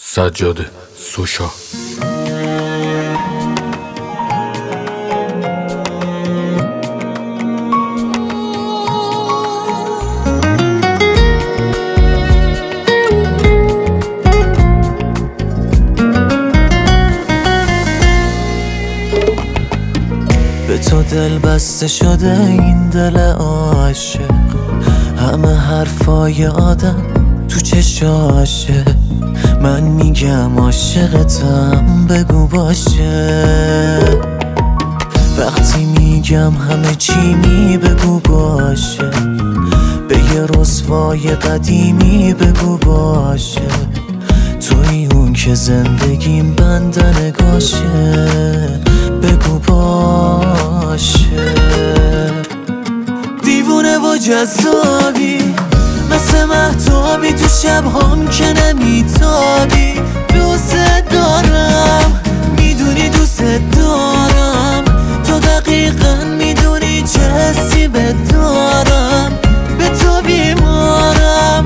سجاد سوشا. به تو دل بسته شده این دل عاشق، همه حرفای آدم تو چشاشه. من میگم عاشقتم بگو باشه، وقتی میگم همه چی بگو باشه. به یه رسوای قدیمی بگو باشه، توی اون که زندگیم بندنگاشه. بگو باشه. دیوونه و جذابی مثل مهتابی، تو شبهام که نمیتابی. دوست دارم میدونی دوست دارم، تو دقیقا میدونی چه حسی بدارم. به تو بیمارم.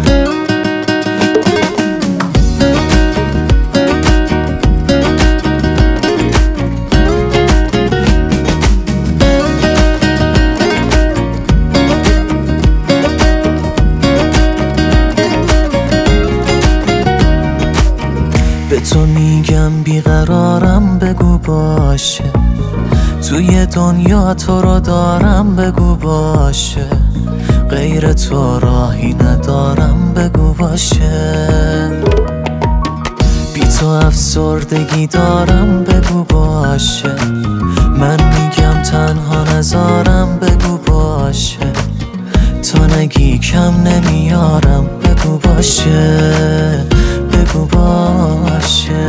به تو میگم بیقرارم بگو باشه، توی دنیا تو رو دارم بگو باشه. غیر تو راهی ندارم بگو باشه. بی تو افسردگی دارم بگو باشه. من میگم تنها نذارم بگو باشه. تو نگی کم نمیارم بگو باشه. بگو باشه.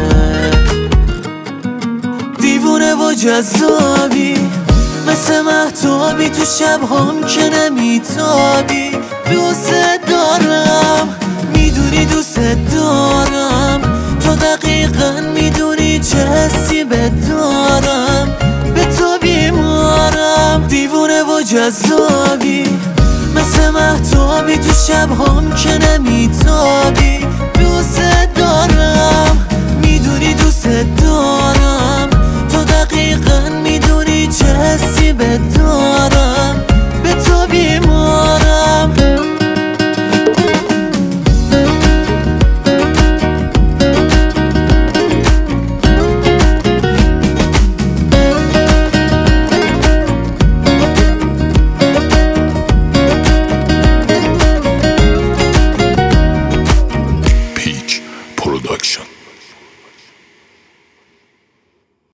دیوونه و جذابی مثل مهتابی، تو شبهام که نمیتابی. دوست دارم میدونی دوست دارم، تو دقیقا میدونی چه حسی بدارم. به تو بیمارم. دیوونه و جذابی مثل مهتابی، تو شبهام که نمیتابی. دوست